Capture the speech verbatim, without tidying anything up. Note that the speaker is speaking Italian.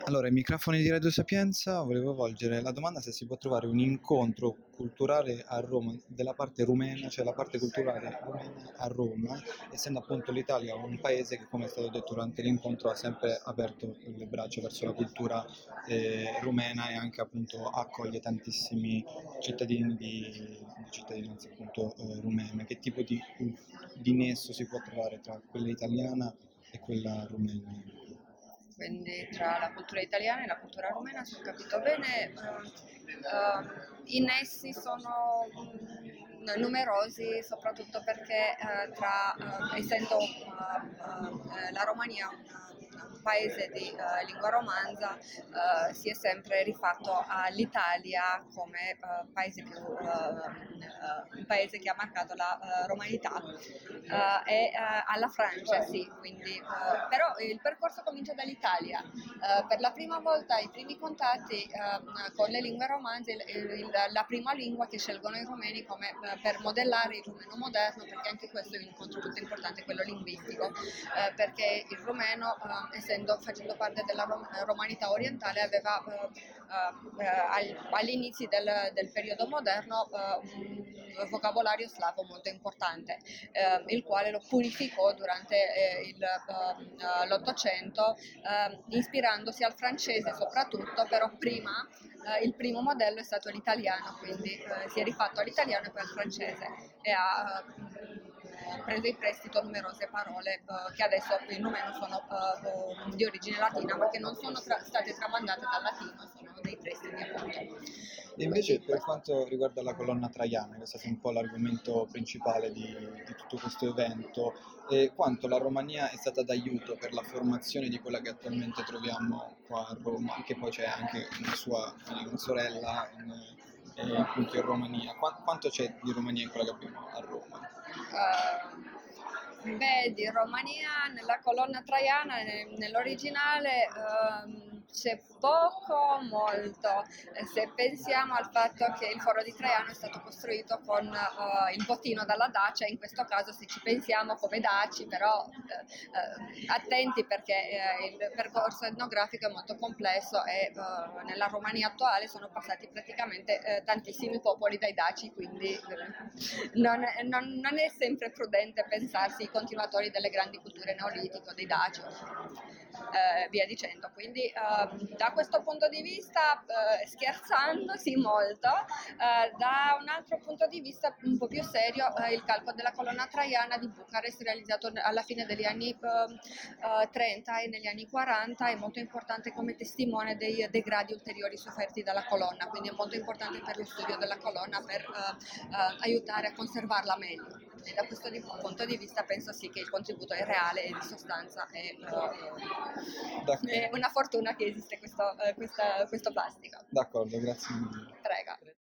Allora, ai microfoni di Radio Sapienza volevo volgere la domanda se si può trovare un incontro culturale a Roma della parte rumena, cioè la parte culturale rumena a Roma, essendo appunto l'Italia un paese che, come è stato detto durante l'incontro, ha sempre aperto le braccia verso la cultura eh, rumena e anche appunto accoglie tantissimi cittadini di, di cittadinanza appunto eh, rumena. Che tipo di, di nesso si può trovare tra quella italiana e quella rumena? Quindi tra la cultura italiana e la cultura rumena, se ho capito bene, eh, eh, i nessi sono mm, numerosi, soprattutto perché eh, tra, eh, essendo eh, eh, la Romania un, un paese di eh, lingua romanza, eh, si è sempre rifatto all'Italia come eh, paese più, eh, eh, un paese che ha marcato la eh, romanità eh, e eh, alla Francia, sì, quindi, eh, però il percorso comincia dall'Italia. Eh, per la prima volta i primi contatti eh, con le lingue romanze, il- il- la prima lingua che scelgono i rumeni come, eh, per modellare il rumeno moderno, perché anche questo è un contributo importante, quello linguistico, eh, perché il rumeno, eh, essendo, facendo parte della rom- romanità orientale, aveva eh, eh, all'inizio del, del periodo moderno eh, un vocabolario slavo molto importante, eh, il quale lo purificò durante eh, il, eh, l'Ottocento, eh, ispirandosi al francese soprattutto, però prima eh, il primo modello è stato l'italiano, quindi eh, si è rifatto all'italiano e poi al francese e ha eh, preso in prestito numerose parole eh, che adesso in rumeno sono eh, di origine latina, ma che non sono tra- state tramandate dal latino, sono dei prestiti appunto. E invece Quindi per questo. quanto riguarda la colonna traiana, che è stato un po' l'argomento principale di, di tutto questo evento, e quanto la Romania è stata d'aiuto per la formazione di quella che attualmente troviamo qua a Roma, che poi c'è anche una sua una sorella in, eh, appunto in Romania. Qua- quanto c'è di Romania in quella che abbiamo a Roma? Eh, beh, di Romania nella colonna traiana, ne- nell'originale, ehm, c'è poco, molto. Eh, Se pensiamo al fatto che il foro di Traiano è stato costruito con eh, il bottino dalla Dacia, in questo caso se ci pensiamo come Daci, però eh, eh, attenti perché eh, il percorso etnografico è molto complesso e eh, nella Romania attuale sono passati praticamente eh, tantissimi popoli dai Daci, quindi eh, non, è, non, non è sempre prudente pensarsi i continuatori delle grandi culture neolitiche, dei Daci, eh, via dicendo. Quindi eh, da questo punto di vista, eh, scherzandosi molto, eh, da un altro punto di vista un po' più serio, eh, il calcolo della colonna traiana di Bucarest realizzato alla fine degli anni eh, eh, trenta e negli anni quaranta è molto importante come testimone dei degradi ulteriori sofferti dalla colonna, quindi è molto importante per lo studio della colonna per eh, eh, aiutare a conservarla meglio. E da questo di- punto di vista penso sì che il contributo è reale e di sostanza è, eh, è D'accordo, una fortuna che esiste questo, eh, questa- questo plastico. d'accordo, grazie mille. Prego.